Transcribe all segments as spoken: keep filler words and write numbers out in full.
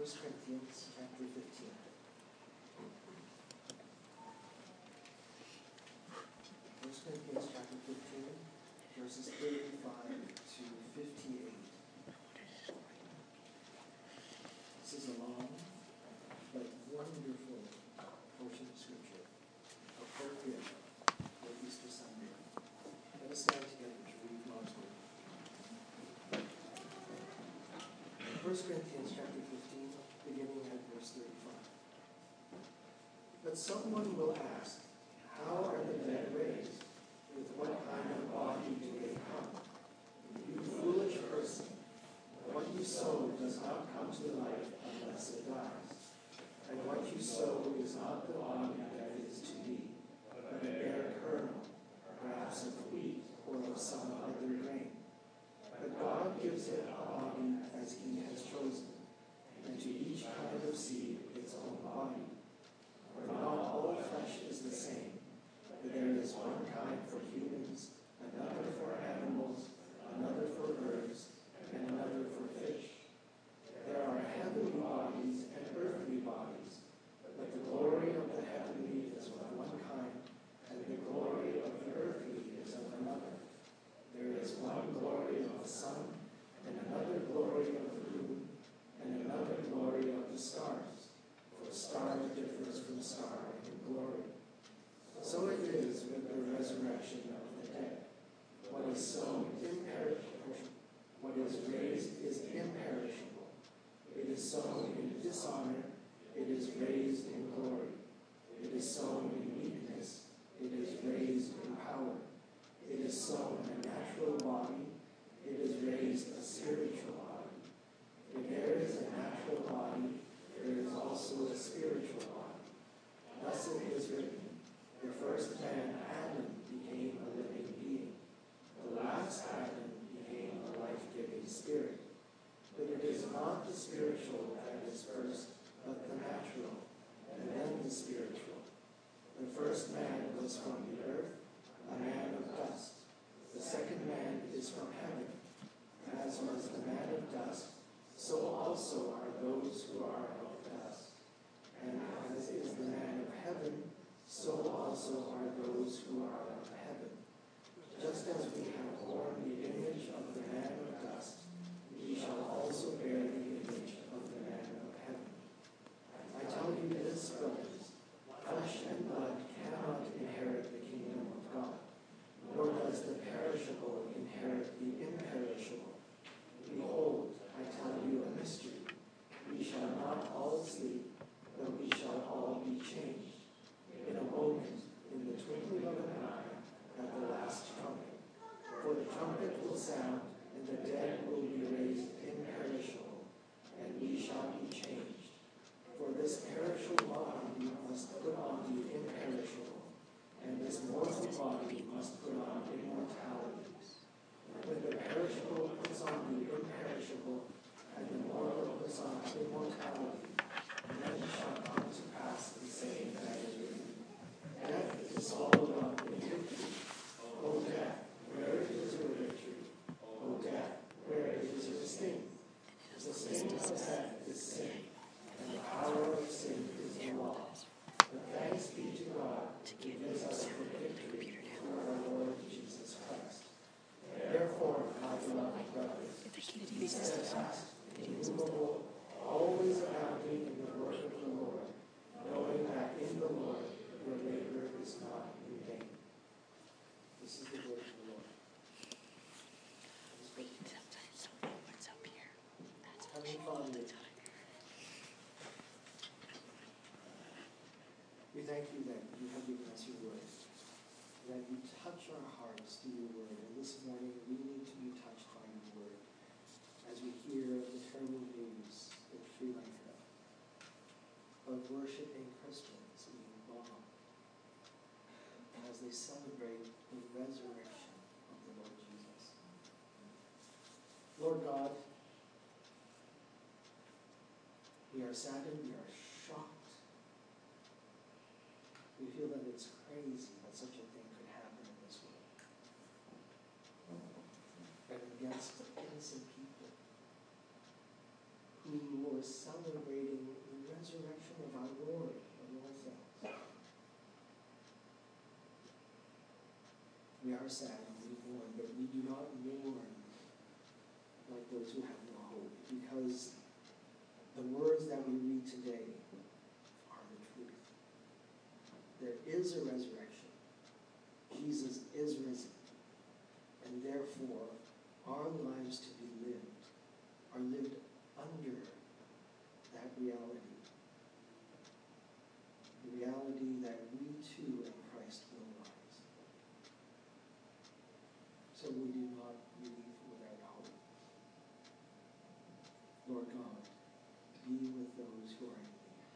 First Corinthians chapter fifteen. First Corinthians chapter fifteen, verses thirty-five to fifty-eight. This is a long but wonderful portion of Scripture, appropriate for Easter Sunday. Let us stand together to read God's Word. First Corinthians chapter fifteen, beginning at verse thirty-five. But someone will ask, how are the dead raised? With what kind of body do they come? You foolish person, what you sow does not come to life unless it dies. And what you sow is not the body that is to be, but a bare kernel, perhaps of wheat or of some other grain. But God gives it a body as he has chosen, and to each kind of seed its own body. For not all flesh is the same, but there is one kind for humans, another for animals, another for birds, and another for fish. There are heavenly bodies and earthly bodies, but the glory of the heavenly is of one kind, and the glory of the earthly is of another. There is one glory of the sun, and another glory of the moon, and another glory of the stars. For star differs from star in glory. So it is with the resurrection of the dead. What is sown imperishable, what is raised is imperishable. It is sown in dishonor, it is raised in glory. It is sown in weakness, it is raised in power. It is sown a natural body, it is raised a spiritual body. If there is a natural body, there is also a spiritual body. Thus it is written, the first man, Adam, became a living being. The last Adam became a life-giving spirit. But it is not the spiritual that is first, but the natural, and then the spiritual. The first man was from the earth, a man of dust. The second man is from heaven. As was the man of dust, so also are those who are of dust. And as is the man of heaven, so also are those who are of heaven. Just as we have borne the image of the man of dust, we shall also bear the image of the man of heaven. I tell you this, brothers, flesh and blood cannot inherit the kingdom of God, nor does the perishable inherit the imperishable. Behold, I tell you a mystery. We shall not all sleep, but we shall all be changed. In a moment, in the twinkling of an eye, at the last trumpet. For the trumpet will sound, and the dead will be raised imperishable, and we shall be changed. For this perishable body must put on the imperishable, and this mortal body must put on immortality. When the perishable puts on the imperishable, and the mortal puts on immortality, then shall come to pass the same that is written. Death is swallowed up in victory. O death, where is your victory? O death, where is your sting? The sting of death is sin, and the power of sin is the law. But thanks be to God, who gives us the victory through our Lord Jesus Christ. Therefore, my beloved brothers, be steadfast, immovable, always abounding in the work of the Lord, knowing that in the Lord your labor is not in vain. This is the word of the Lord. What's up here? That's Heavenly Father, we thank you that you have given us your word, that you touch our hearts through your word. And this morning we need to be touched by your word as we hear the terrible news in Sri Lanka of worshiping Christians being bombed as they celebrate the resurrection of the Lord Jesus. Lord God, we are saddened, we are shocked. We feel that it's crazy that such a thing could happen in this world. And against innocent people who were we're celebrating the resurrection of our Lord of all things. We are sad and we mourn, but we do not mourn like those who have no hope, because the words that we read today are the truth. There is a resurrection. Jesus is risen. And therefore, our lives to be lived are lived under that reality. The reality that we too in Christ will rise. So we do not leave without hope. Lord God, be with those who are in need.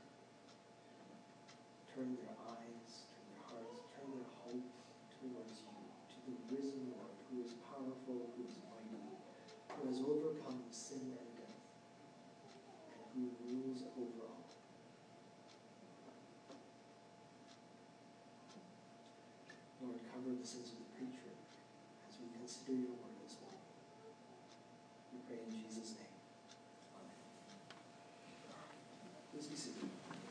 Turn their eyes, turn their hearts, turn their hope towards you, to the risen Lord, who is powerful, who is mighty, who has overcome sin and death, and who rules over all. Lord, cover the sins of the preacher as we consider your word this morning. We pray in Jesus' name. Amen. Please be seated.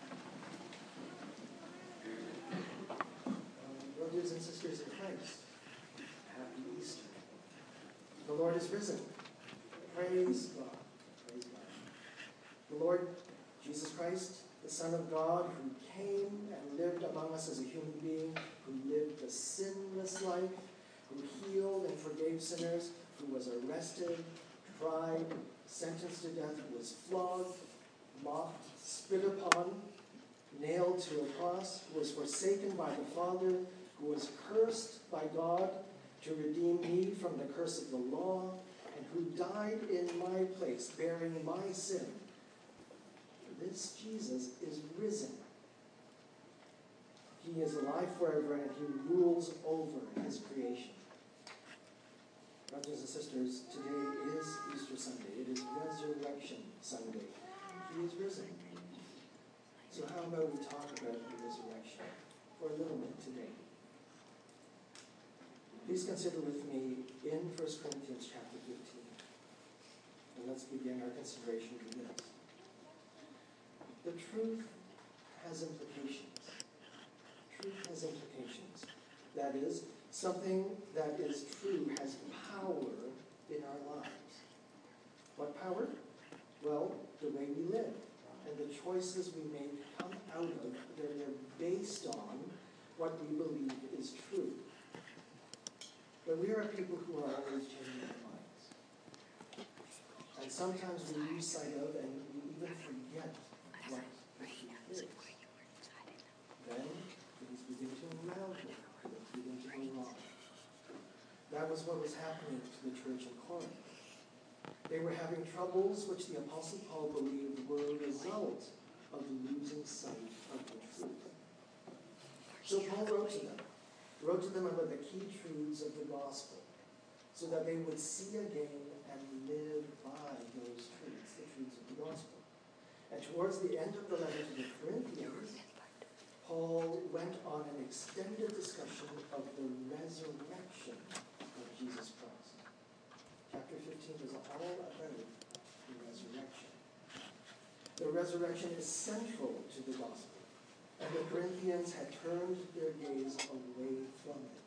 Um, brothers and sisters in Christ, happy Easter. The Lord is risen. Praise God. Praise God. The Lord Jesus Christ, the Son of God, who came and lived among us as a human being, who lived the sinless life, who healed and forgave sinners, who was arrested, tried, sentenced to death, who was flogged, mocked, spit upon, nailed to a cross, who was forsaken by the Father, who was cursed by God to redeem me from the curse of the law, and who died in my place, bearing my sin. This Jesus is risen. He is alive forever, and he rules over his creation. Brothers and sisters, today is Easter Sunday. It is Resurrection Sunday. He is risen. So how about we talk about the resurrection for a little bit today? Please consider with me in First Corinthians chapter fifteen. And let's begin our consideration with this. The truth has implications. Truth has implications. That is, something that is true has power in our lives. What power? Well, the way we live and the choices we make come out of, they're, they're based on what we believe is true. But we are a people who are always changing our minds. And sometimes we lose sight of and we even forget what the truth is. Then things begin to unravel, things begin to go wrong. That was what was happening to the church in Corinth. They were having troubles which the Apostle Paul believed were a result of losing sight of the truth. So Paul wrote to them, wrote to them about the key truths of the gospel, so that they would see again and live by those truths, the truths of the gospel. And towards the end of the letter to the Corinthians, Paul went on an extended discussion of the resurrection of Jesus Christ. Chapter fifteen is all about the resurrection. The resurrection is central to the gospel, and the Corinthians had turned their gaze away from it.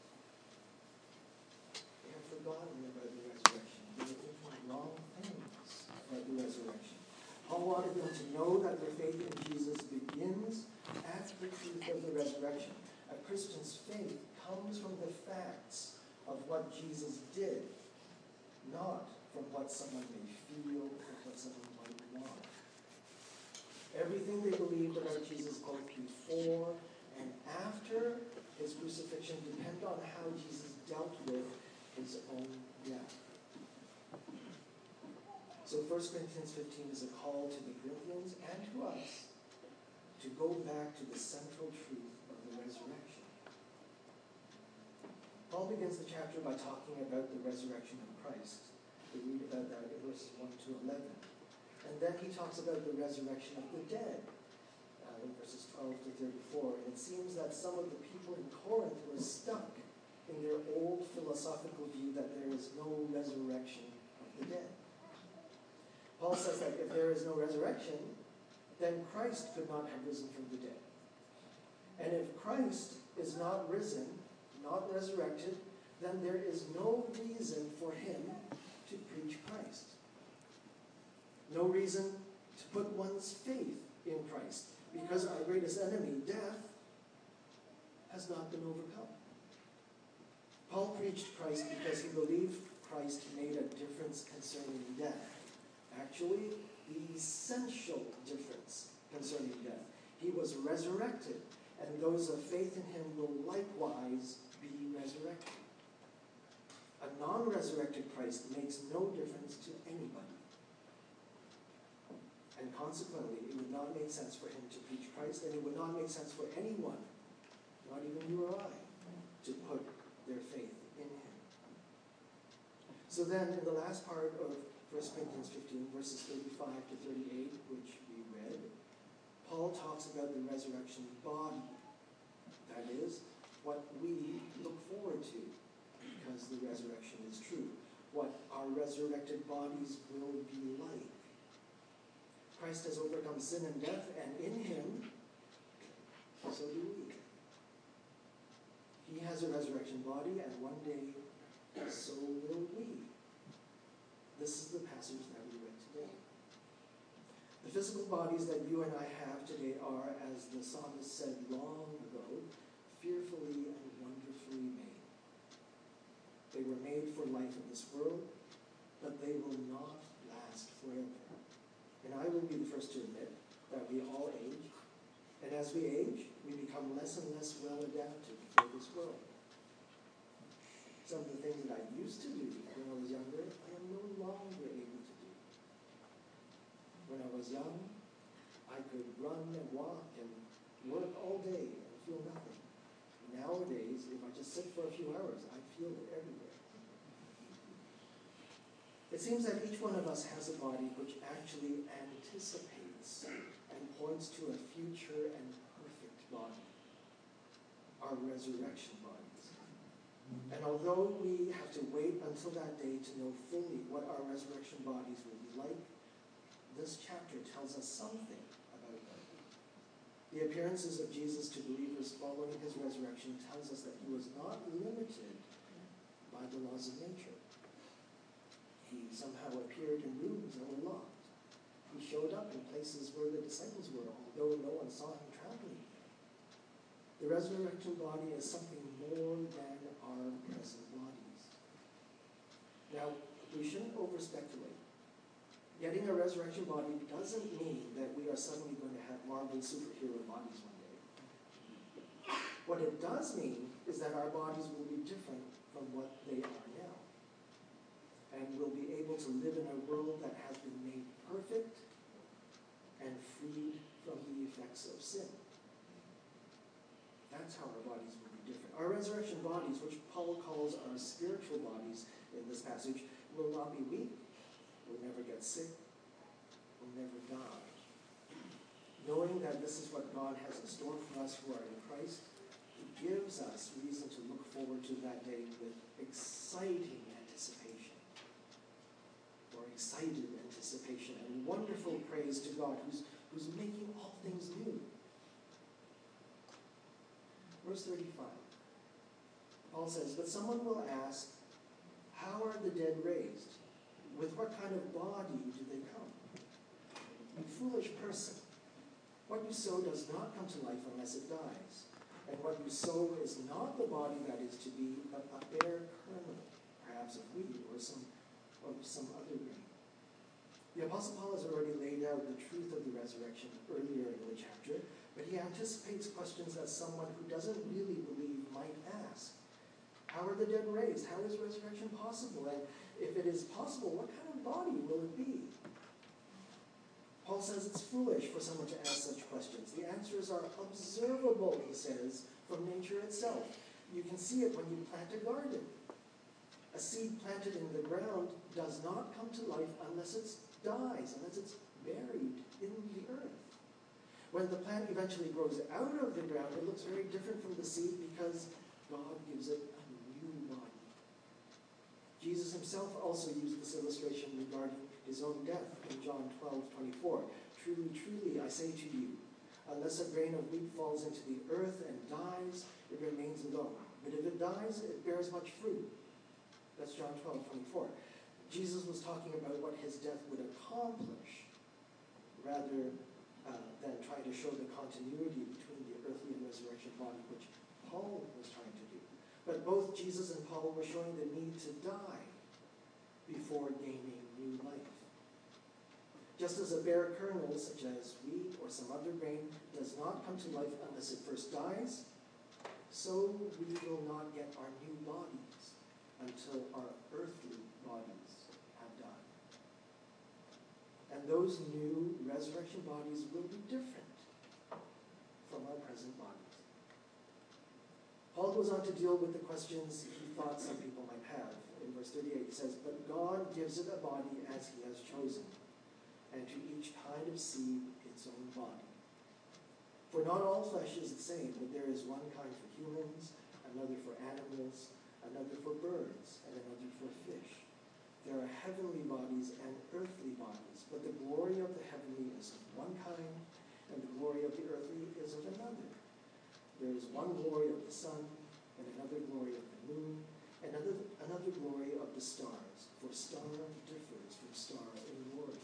They had forgotten about the resurrection. They were thinking wrong things about the resurrection. Paul wanted them to know that their faith in Jesus begins at the truth of the resurrection. A Christian's faith comes from the facts of what Jesus did, not from what someone may feel or what someone might want. Everything they believed about Jesus both before and after his crucifixion depend on how Jesus dealt with his own death. So First Corinthians fifteen is a call to the Corinthians and to us to go back to the central truth of the resurrection. Paul begins the chapter by talking about the resurrection of Christ. We read about that in verses one to eleven. And then he talks about the resurrection of the dead uh, in verses twelve to thirty-four. And it seems that some of the people in Corinth were stuck in their old philosophical view that there is no resurrection of the dead. Paul says that if there is no resurrection, then Christ could not have risen from the dead. And if Christ is not risen, not resurrected, then there is no reason for him to preach Christ. No reason to put one's faith in Christ, because our greatest enemy, death, has not been overcome. Paul preached Christ because he believed Christ made a difference concerning death. Actually, the essential difference concerning death. He was resurrected, and those of faith in him will likewise be resurrected. A non-resurrected Christ makes no difference to anybody. And consequently, it would not make sense for him to preach Christ, and it would not make sense for anyone, not even you or I, to put their faith in him. So then, in the last part of First Corinthians fifteen, verses thirty-five to thirty-eight, which we read, Paul talks about the resurrection body. That is, what we look forward to, because the resurrection is true. What our resurrected bodies will be like. Christ has overcome sin and death, and in him, so do we. He has a resurrection body, and one day, so will we. This is the passage that we read today. The physical bodies that you and I have today are, as the psalmist said long ago, fearfully and wonderfully made. They were made for life in this world, but they will not last forever. And I will be the first to admit that we all age, and as we age, we become less and less well adapted for this world. Some of the things that I used to do when I was younger, I am no longer able to do. When I was young, I could run and walk and work all day and feel nothing. Nowadays, if I just sit for a few hours, I feel it everywhere. It seems that each one of us has a body which actually anticipates and points to a future and perfect body, our resurrection bodies. And although we have to wait until that day to know fully what our resurrection bodies will be like, this chapter tells us something about them. The appearances of Jesus to believers following his resurrection tells us that he was not limited by the laws of nature. He somehow appeared in rooms that were locked. He showed up in places where the disciples were, although no one saw him traveling. The resurrection body is something more than our present bodies. Now, we shouldn't over-speculate. Getting a resurrection body doesn't mean that we are suddenly going to have Marvel superhero bodies one day. What it does mean is that our bodies will be different from what they are now. And we'll be able to live in a world that has been made perfect and freed from the effects of sin. That's how our bodies will be different. Our resurrection bodies, which Paul calls our spiritual bodies in this passage, will not be weak, will never get sick, will never die. Knowing that this is what God has in store for us who are in Christ, it gives us reason to look forward to that day with exciting anticipation. Or excited anticipation and wonderful praise to God who's, who's making all things new. Verse thirty-five. Paul says, but someone will ask, how are the dead raised? With what kind of body do they come? You foolish person. What you sow does not come to life unless it dies. And what you sow is not the body that is to be, but a bare kernel, perhaps of wheat or some, or some other grain. The Apostle Paul has already laid out the truth of the resurrection earlier in the chapter, but he anticipates questions that someone who doesn't really believe might ask. How are the dead raised? How is resurrection possible? And if it is possible, what kind of body will it be? Paul says it's foolish for someone to ask such questions. The answers are observable, he says, from nature itself. You can see it when you plant a garden. A seed planted in the ground does not come to life unless it dies, unless it's buried in the earth. When the plant eventually grows out of the ground, it looks very different from the seed because God gives it a new body. Jesus himself also used this illustration regarding his own death in John twelve twenty-four. Truly, truly, I say to you, unless a grain of wheat falls into the earth and dies, it remains alone. But if it dies, it bears much fruit. That's John twelve twenty-four. Jesus was talking about what his death would accomplish, rather uh, than trying to show the continuity between the earthly and resurrection body, which Paul was trying to do. But both Jesus and Paul were showing the need to die before gaining new life. Just as a bare kernel, such as wheat or some other grain, does not come to life unless it first dies, so we will not get our new bodies until our earthly bodies have died. And those new resurrection bodies will be different from our present bodies. Paul goes on to deal with the questions he thought some people might have. In verse thirty-eight, he says, "But God gives it a body as he has chosen, and to each kind of seed its own body. For not all flesh is the same, but there is one kind for humans, another for animals, another for birds, and another for fish. There are heavenly bodies and earthly bodies, but the glory of the heavenly is of one kind, and the glory of the earthly is of another. There is one glory of the sun, and another glory of the moon, and another, another glory of the stars, for star differs from star in glory."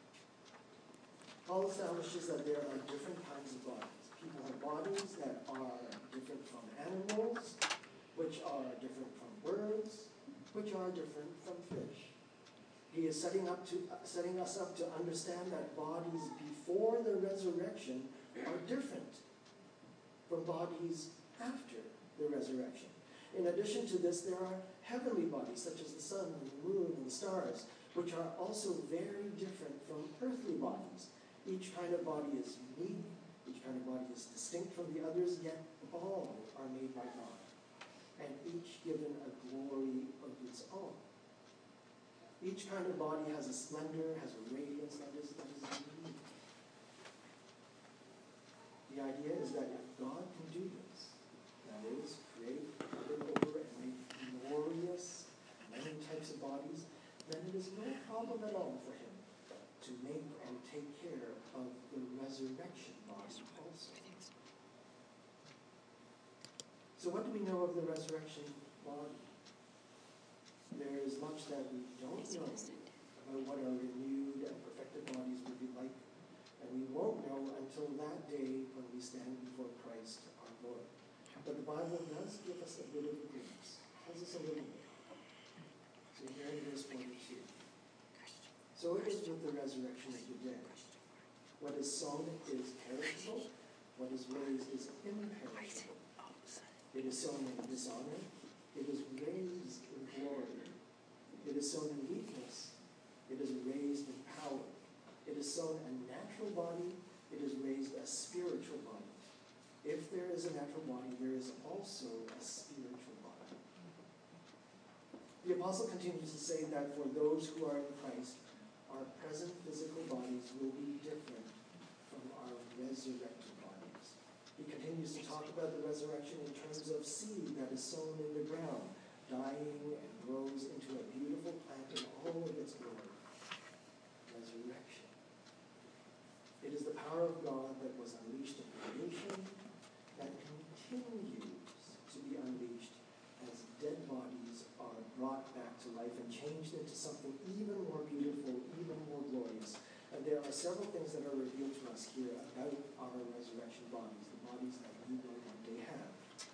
Paul establishes that there are different kinds of bodies. People have bodies that are different from animals, which are different from birds, which are different from fish. He is setting up to uh, setting us up to understand that bodies before the resurrection are different from bodies after the resurrection. In addition to this, there are heavenly bodies, such as the sun and the moon and the stars, which are also very different from earthly bodies. Each kind of body is unique, each kind of body is distinct from the others, yet all are made by God, and each given a glory of its own. Each kind of body has a splendor, has a radiance that is, that is unique. The idea is that if God can do this, that is, create, cover over, and make glorious, many types of bodies, then it is no problem at all for him to make and take care of the resurrection body also. So what do we know of the resurrection body? There is much that we don't know about what our renewed and perfected bodies will be like, and we won't know until that day when we stand before Christ our Lord. But the Bible does give us a bit of a glimpse, tells us a little bit. So here in verse forty-two. So it is with the resurrection of the dead. What is sown is perishable, what is raised is imperishable. It is sown in dishonor, it is raised in glory. It is sown in weakness, it is raised in power. It is sown a natural body, it is raised a spiritual body. If there is a natural body, there is also a spiritual body. The apostle continues to say that for those who are in Christ, our present physical bodies will be different from our resurrected bodies. He continues to talk about the resurrection in terms of seed that is sown in the ground, dying and grows into a beautiful plant in all of its glory. Resurrection. It is the power of God that was unleashed in creation that continues to be unleashed as dead bodies are brought back to life and changed into something even more beautiful, even more glorious. And there are several things that are revealed to us here about our resurrection bodies, the bodies that we will one day have.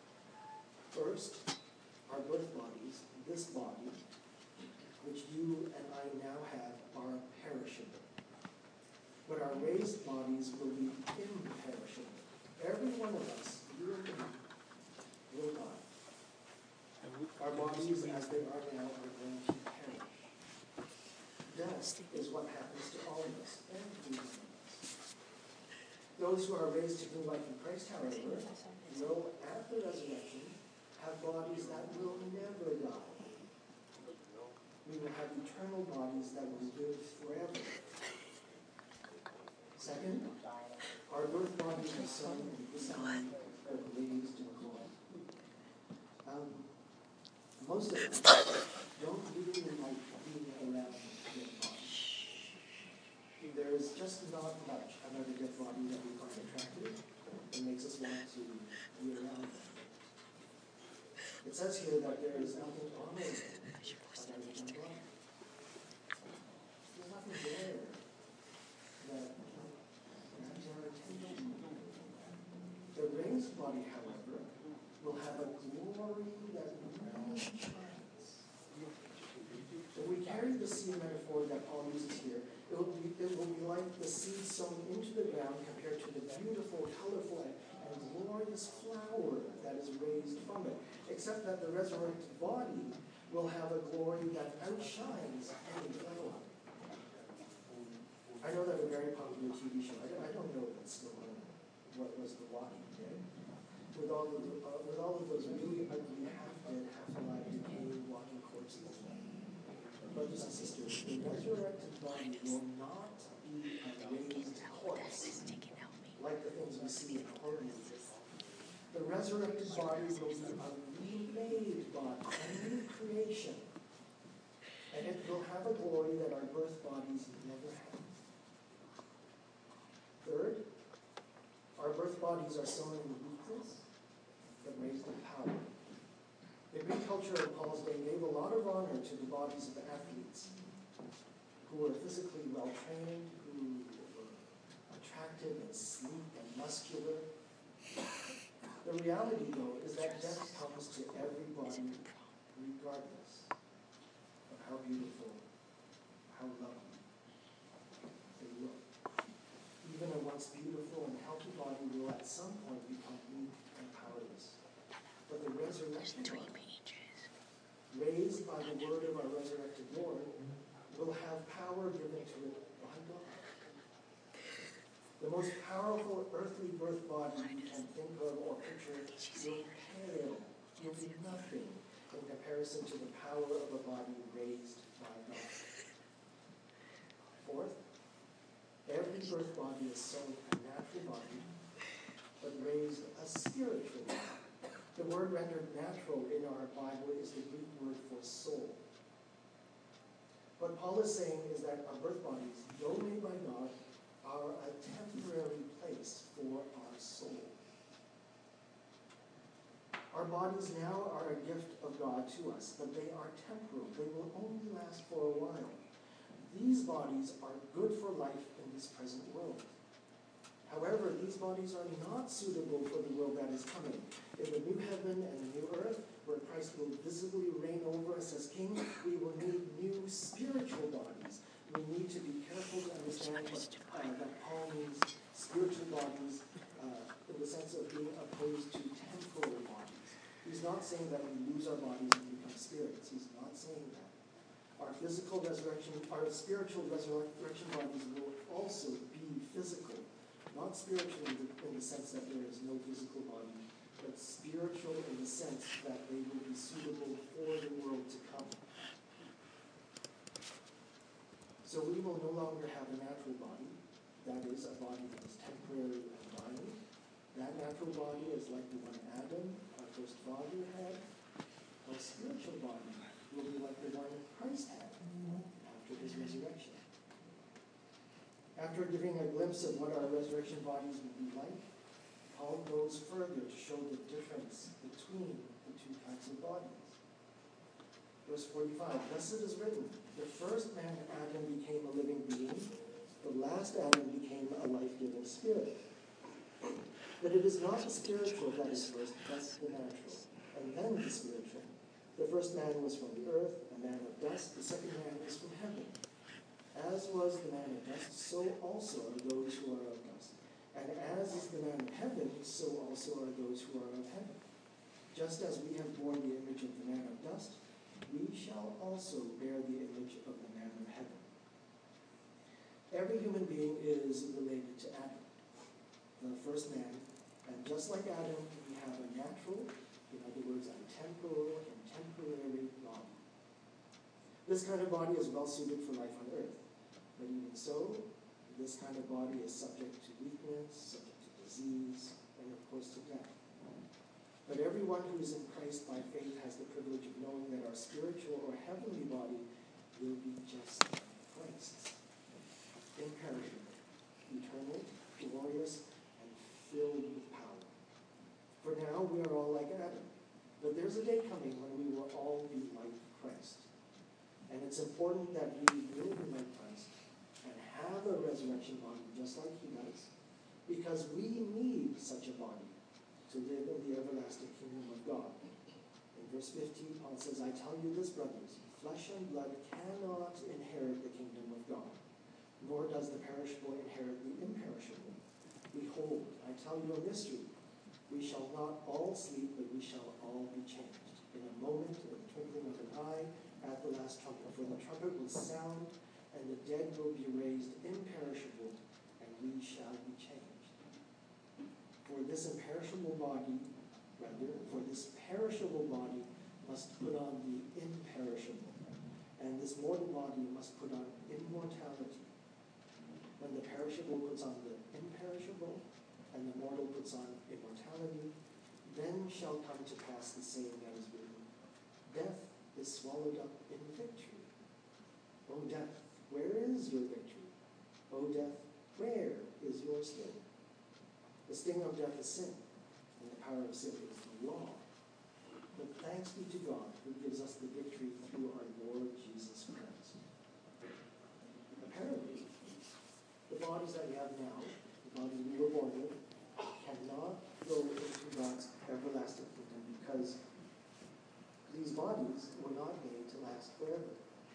First, our birth bodies, this body, which you and I now have, are perishable. But our raised bodies will be imperishable. Every one of us, you and me, will die. Our bodies, as they are now, are going to perish. Death is what happens to all of us, every one of us. Those who are raised to new life in Christ, however, will, at the resurrection, have bodies that will never die. We will have eternal bodies that will live forever. Second, our birth bodies are sown in dishonor or raised in glory. Um, most of us don't really like being around dead bodies. just not much another dead body that we find attractive and makes us want to be around them. It says here that there is nothing honorable about a human body. There's nothing there that grabs our attention. The raised body, however, will have a glory that really shines. If we carry the seed metaphor that Paul uses here, it will be, it will be like the seed sown into the ground compared to the beautiful, colorful, and, and glorious flower that is raised from it. Except that the resurrected body will have a glory that outshines any flower. I know that a very popular T V show, I don't, I don't know if it's still on, what was The Walking Dead, with all of, the, uh, with all of those really ugly, half-dead, half-alive, decaying, walking corpses. Brothers and sisters, the resurrected body will not be a raised corpse, like the things we see in horror movies. The resurrected body will be a remade body, a new creation. And it will have a glory that our birth bodies never had. Third, our birth bodies are sown in weakness, but raised in power. The Greek culture of Paul's day gave a lot of honor to the bodies of athletes who were physically well-trained, who were attractive and sleek and muscular. The reality, though, is that death comes to everybody regardless of how beautiful, how lovely they look. Even a once beautiful and healthy body will at some point become weak and powerless. But the resurrection body, raised by the word of our resurrected Lord, will have power given to it by God. The most powerful earthly birth body you can think of or picture will pale, will be nothing in comparison to the power of a body raised by God. Fourth, every birth body is sown a natural body, but raised a spiritual body. The word rendered natural in our Bible is the Greek word for soul. What Paul is saying is that our birth bodies, though made by God, are a temporary place for our soul. Our bodies now are a gift of God to us, but they are temporal. They will only last for a while. These bodies are good for life in this present world. However, these bodies are not suitable for the world that is coming. In the new heaven and the new earth, where Christ will visibly reign over us as King, we will need new spiritual bodies. We need to be careful to understand what, uh, that Paul means spiritual bodies uh, in the sense of being opposed to temporal bodies. He's not saying that we lose our bodies and become spirits. He's not saying that. Our physical resurrection, our spiritual resurrection bodies will also be physical. Not spiritual in the, in the sense that there is no physical body, but spiritual in the sense that they will be suitable for the world to come. So we will no longer have a natural body, that is, a body that is temporary and dying. That natural body is like the one Adam, our first father, had. Our spiritual body will be like the one Christ had after his resurrection. After giving a glimpse of what our resurrection bodies will be like, Paul goes further to show the difference between the two kinds of bodies. Verse forty-five, thus it is written, the first man, Adam, became a living being, the last Adam became a life-giving spirit. But it is not the spiritual that is first, but the natural, and then the spiritual. The first man was from the earth, a man of dust, the second man is from heaven. As was the man of dust, so also are those who are of dust. And as is the man of heaven, so also are those who are of heaven. Just as we have borne the image of the man of dust, we shall also bear the image of the man of heaven. Every human being is related to Adam, the first man. And just like Adam, we have a natural, in other words, a temporal and temporary body. This kind of body is well suited for life on earth. But even so, this kind of body is subject to weakness, subject to disease, and of course to death. But everyone who is in Christ by faith has the privilege of knowing that our spiritual or heavenly body will be just like Christ's, imperishable, is a day coming when we will all be like Christ. And it's important that we will be like Christ and have a resurrection body just like he does, because we need such a body to live in the everlasting kingdom of God. In verse fifteen, Paul says, I tell you this, brothers, flesh and blood cannot inherit the kingdom of God, nor does the perishable inherit the imperishable. Behold, I tell you a mystery. We shall not all sleep, but we shall all be changed. In a moment, in the twinkling of an eye, at the last trumpet. For the trumpet will sound, and the dead will be raised imperishable, and we shall be changed. For this imperishable body, rather, for this perishable body must put on the imperishable, and this mortal body must put on immortality. When the perishable puts on the imperishable, and the mortal puts on immortality, then shall come to pass the saying that is written, death is swallowed up in victory. O death, where is your victory? O death, where is your sting? The sting of death is sin, and the power of sin is the law. But thanks be to God who gives us the victory through our Lord Jesus Christ. Apparently, the bodies that we have now, the bodies we were born with, cannot go into God's everlasting kingdom because these bodies were not made to last forever.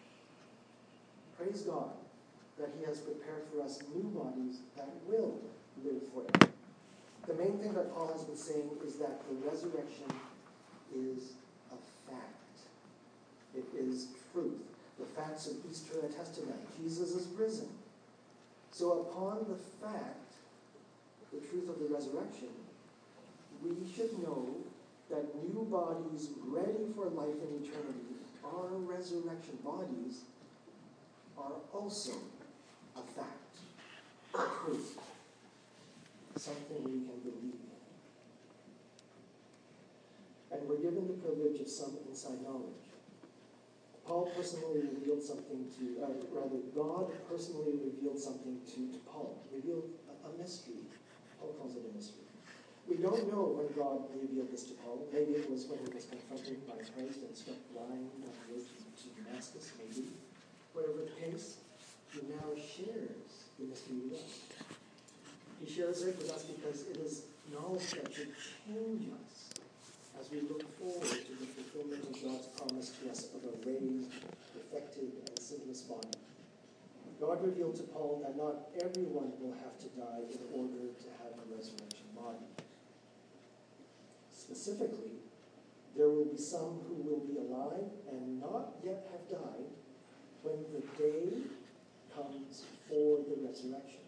Praise God that he has prepared for us new bodies that will live forever. The main thing that Paul has been saying is that the resurrection is a fact. It is truth. The facts of Easter attest to that. Jesus is risen. So upon the fact, the truth of the resurrection, we should know that new bodies ready for life in eternity, our resurrection bodies, are also a fact, a truth, something we can believe in. And we're given the privilege of some inside knowledge. Paul personally revealed something to, uh, rather, God personally revealed something to, to Paul, revealed a, a mystery. Paul calls it a mystery. We don't know when God revealed this to Paul. Maybe it was when he was confronted by Christ and struck blind on the road to Damascus, maybe. Whatever the case, he now shares the mystery with us. He shares it with us because it is knowledge that should change us as we look forward to the fulfillment of God's promise to us of a raised, perfected, and sinless body. God revealed to Paul that not everyone will have to die in order to have a resurrection body. Specifically, there will be some who will be alive and not yet have died when the day comes for the resurrection.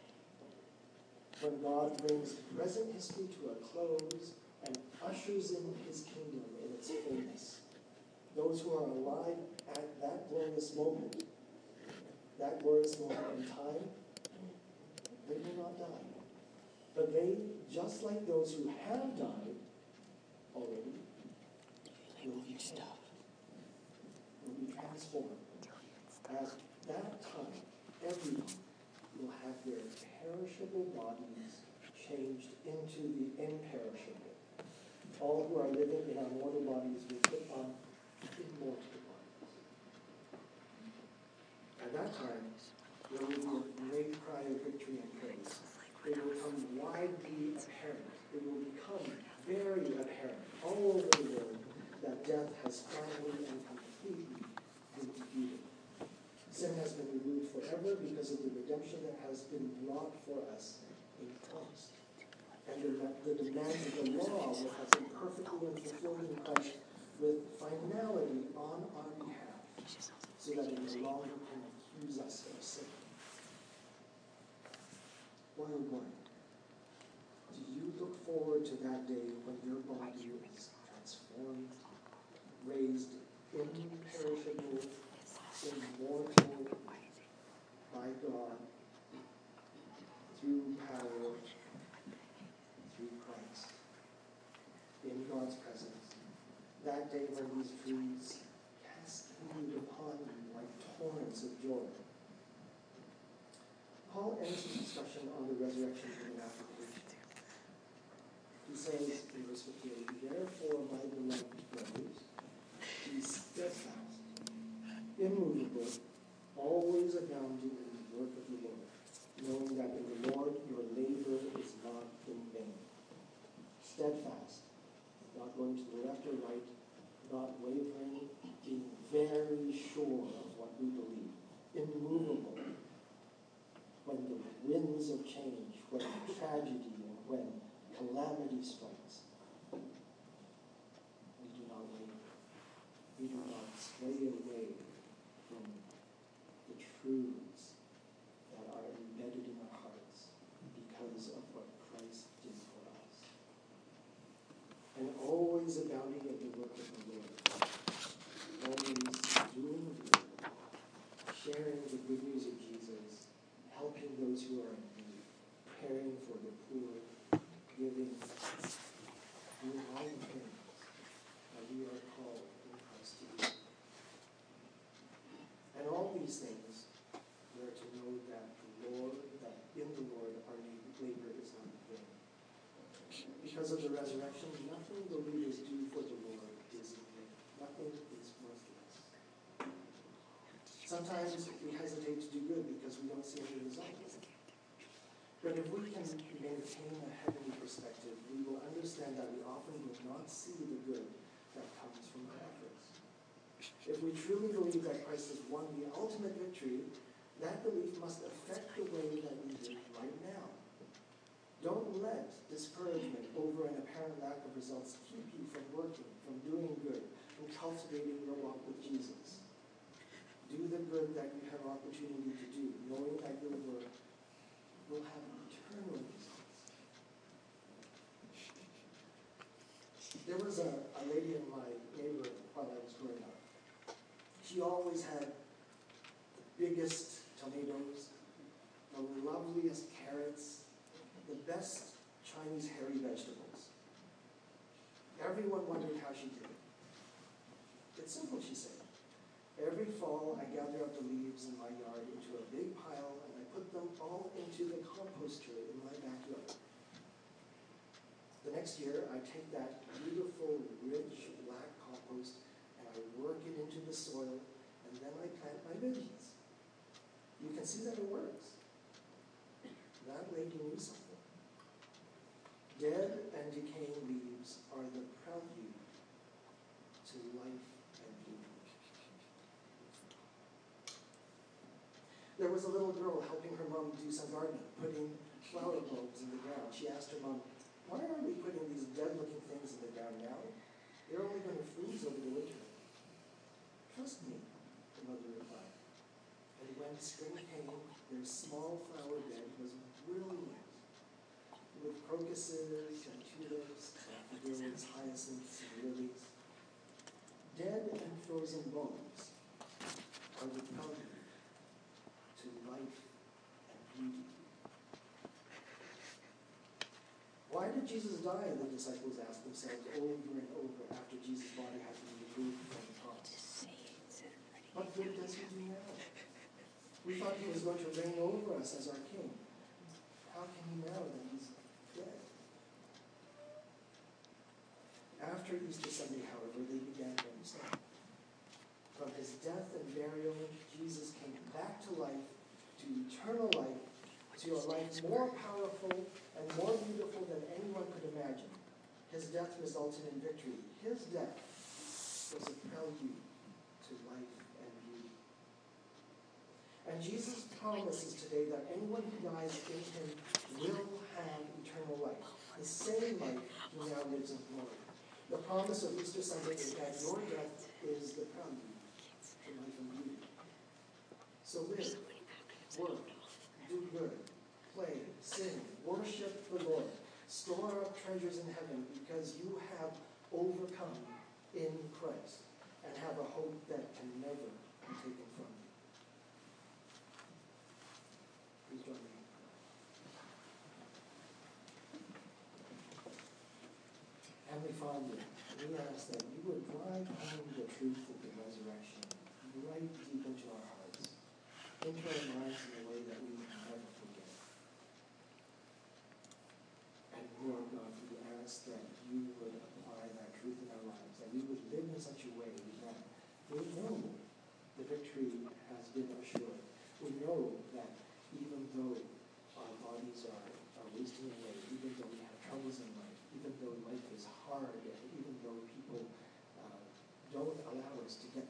When God brings present history to a close and ushers in his kingdom in its fullness. Those who are alive at that glorious moment, that glorious moment in time, they will not die. But they, just like those who have died already, will be changed, will be transformed. At that time, everyone will have their perishable bodies changed into the imperishable. All who are living in our mortal bodies will put on immortal bodies. At that time, there will be a great cry of victory and praise. It will become widely apparent. It will become very apparent all over the world that death has finally and completely been defeated. Sin has been removed forever because of the redemption that has been brought for us in Christ. And the, the demands of the law will have been perfectly and fulfilled in Christ with finality on our behalf, so that it no longer can accuse us of sin. Boy, oh boy, do you look forward to that day when your body is transformed, raised imperishable, immortal by God through power, through Christ, in God's presence. That day when these truths cascade upon you like torrents of joy. Paul ends his discussion on the resurrection with an application. He says in verse fifty-eight, therefore, my beloved brothers, immovable, always abounding in the work of the Lord, knowing that in the Lord your labor is not in vain. Steadfast, not going to the left or right, not wavering, being very sure of what we believe. Immovable, when the winds of change, when tragedy and when calamity strikes, we do not waver. We do not sway away from the truths that are embedded in our hearts because of what Christ did for us. And always abounding in the work of the Lord. Always doing good, sharing the good news of Jesus, helping those who are in need, caring for the poor, giving, doing all the things that we are called in Christ to do. And all these things, we are to know that the Lord, that in the Lord our labor is not in vain. Because of the resurrection, nothing believers do for the Lord is in vain. Nothing is worthless. Sometimes we hesitate to do good because we don't see any results. But if we can maintain a heavenly perspective, we will understand that we often will not see the good that comes from our efforts. If we truly believe that Christ has won the ultimate victory, that belief must affect the way that we live right now. Don't let discouragement over an apparent lack of results keep you from working, from doing good, from cultivating your walk with Jesus. Do the good that you have opportunity to do, knowing that your work will have eternal results. There was a, a lady in my neighborhood while I was growing up. She always had the biggest tomatoes, the loveliest carrots, the best Chinese hairy vegetables. Everyone wondered how she did it. It's simple, she said. Every fall, I gather up the leaves in my yard into a big pile, and I put them all into the compost tray in my backyard. The next year, I take that beautiful, rich, black compost, and I work it into the soil, and then I plant my veggies. You can see that it works. That lady knew something. Dead and decaying leaves are the prelude to life and beauty. There was a little girl helping her mom do some gardening, putting flower bulbs in the ground. She asked her mom, "Why are we putting these dead-looking things in the ground now? They're only going to freeze over the winter." "Trust me," the mother replied. And when spring came, their small flower bed was brilliant, with crocuses and tulips, daffodils, hyacinths, and lilies. Dead and frozen bulbs are the prelude to life and beauty. Why did Jesus die? The disciples asked themselves over and over after Jesus' body had been removed from the cross. What good does he do now? We thought he was going to reign over us as our king. How can he now that he's dead? After Easter Sunday, however, they began to understand. From his death and burial, Jesus came back to life, to eternal life, to a life more powerful and more beautiful than anyone could imagine. His death resulted in victory. His death was a prelude to life and beauty. And Jesus promises today that anyone who dies in him will have eternal life, the same life he now lives in glory. The promise of Easter Sunday is that your death is the prelude to life and beauty. So live, work, do good, play, sing, worship the Lord. Store up treasures in heaven because you have overcome in Christ and have a hope that can never be taken from you. Please join me. Heavenly Father, we ask that you would drive home the truth of the resurrection right deep into our hearts, into our minds in a way that we will never forget. And Lord God, we ask that you would apply that truth in our lives, that we would live in such a way that we know the victory Creed has been assured. We know that even though our bodies are, are wasting away, even though we have troubles in life, even though life is hard, and even though people uh, don't allow us to get